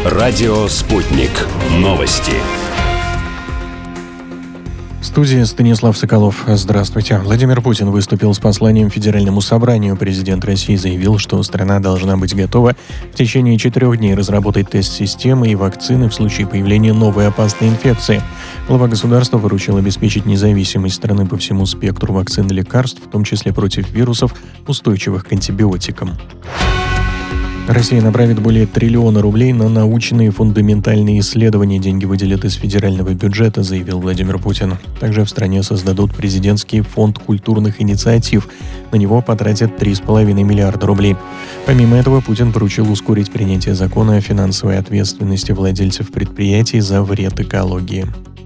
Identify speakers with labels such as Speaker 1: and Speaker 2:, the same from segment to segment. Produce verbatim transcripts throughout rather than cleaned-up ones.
Speaker 1: Радио «Спутник». Новости.
Speaker 2: В студии Станислав Соколов. Здравствуйте. Владимир Путин выступил с посланием Федеральному собранию. Президент России заявил, что страна должна быть готова в течение четырех дней разработать тест-системы и вакцины в случае появления новой опасной инфекции. Глава государства поручил обеспечить независимость страны по всему спектру вакцин и лекарств, в том числе против вирусов, устойчивых к антибиотикам. Россия направит более триллиона рублей на научные фундаментальные исследования. Деньги выделят из федерального бюджета, заявил Владимир Путин. Также в стране создадут президентский фонд культурных инициатив. На него потратят три с половиной миллиарда рублей. Помимо этого, Путин поручил ускорить принятие закона о финансовой ответственности владельцев предприятий за вред экологии.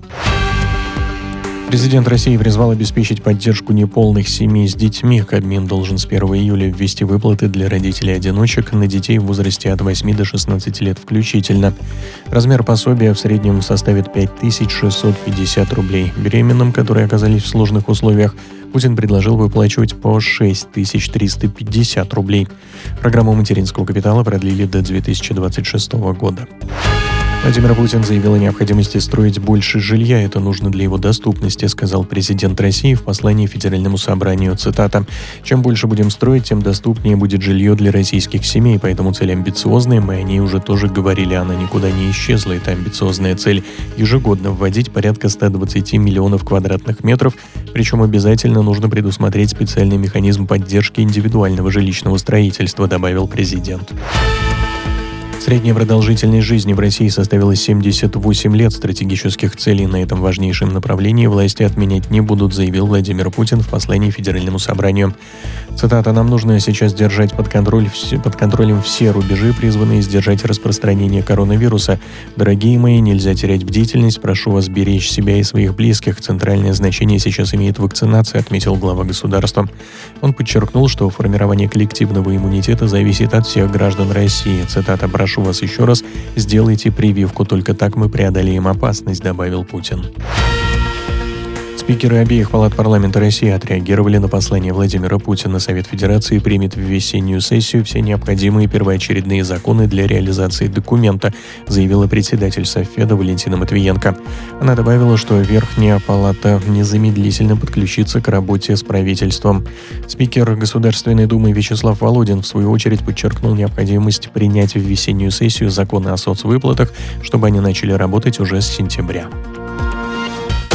Speaker 2: Президент России призвал обеспечить поддержку неполных семей с детьми. Кабмин должен с первого июля ввести выплаты для родителей-одиночек на детей в возрасте от восьми до шестнадцати лет включительно. Размер пособия в среднем составит пять тысяч шестьсот пятьдесят рублей. Беременным, которые оказались в сложных условиях, Путин предложил выплачивать по шесть тысяч триста пятьдесят рублей. Программу материнского капитала продлили до две тысячи двадцать шестого года. Владимир Путин заявил о необходимости строить больше жилья. Это нужно для его доступности, сказал президент России в послании Федеральному собранию. Цитата. «Чем больше будем строить, тем доступнее будет жилье для российских семей. Поэтому цель амбициозная. Мы о ней уже тоже говорили. Она никуда не исчезла. Это амбициозная цель. Ежегодно вводить порядка ста двадцати миллионов квадратных метров. Причем обязательно нужно предусмотреть специальный механизм поддержки индивидуального жилищного строительства», добавил президент. Средняя продолжительность жизни в России составила семьдесят восемь лет. Стратегических целей на этом важнейшем направлении власти отменять не будут, заявил Владимир Путин в послании Федеральному собранию. Цитата. «Нам нужно сейчас держать под, контроль, под контролем все рубежи, призванные сдержать распространение коронавируса. Дорогие мои, нельзя терять бдительность. Прошу вас беречь себя и своих близких. Центральное значение сейчас имеет вакцинация», отметил глава государства. Он подчеркнул, что формирование коллективного иммунитета зависит от всех граждан России. Цитата. «Прошу вас еще раз, сделайте прививку, только так мы преодолеем опасность», добавил Путин. Спикеры обеих палат парламента России отреагировали на послание Владимира Путина. Совет Федерации примет в весеннюю сессию все необходимые первоочередные законы для реализации документа, заявила председатель Совфеда Валентина Матвиенко. Она добавила, что Верхняя палата незамедлительно подключится к работе с правительством. Спикер Государственной Думы Вячеслав Володин, в свою очередь, подчеркнул необходимость принять в весеннюю сессию законы о соцвыплатах, чтобы они начали работать уже с сентября.